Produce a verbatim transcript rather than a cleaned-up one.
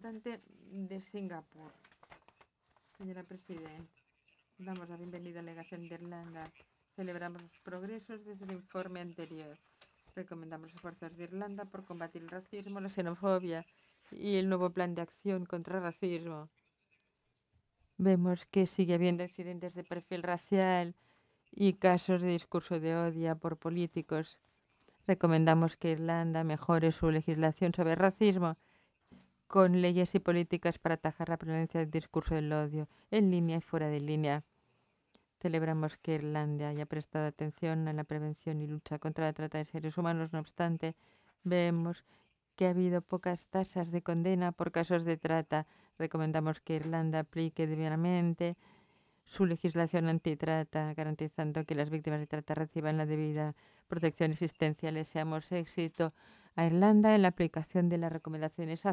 representante de Singapur. Señora Presidenta, damos la bienvenida a la delegación de Irlanda. Celebramos los progresos desde el informe anterior. Recomendamos esfuerzos de Irlanda por combatir el racismo, la xenofobia y el nuevo plan de acción contra el racismo. Vemos que sigue habiendo incidentes de perfil racial y casos de discurso de odio por políticos. Recomendamos que Irlanda mejore su legislación sobre racismo con leyes y políticas para atajar la prevalencia del discurso del odio en línea y fuera de línea. Celebramos que Irlanda haya prestado atención a la prevención y lucha contra la trata de seres humanos. No obstante, vemos que ha habido pocas tasas de condena por casos de trata. Recomendamos que Irlanda aplique debidamente su legislación antitrata, garantizando que las víctimas de trata reciban la debida protección existencial. Deseamos éxito a Irlanda en la aplicación de las recomendaciones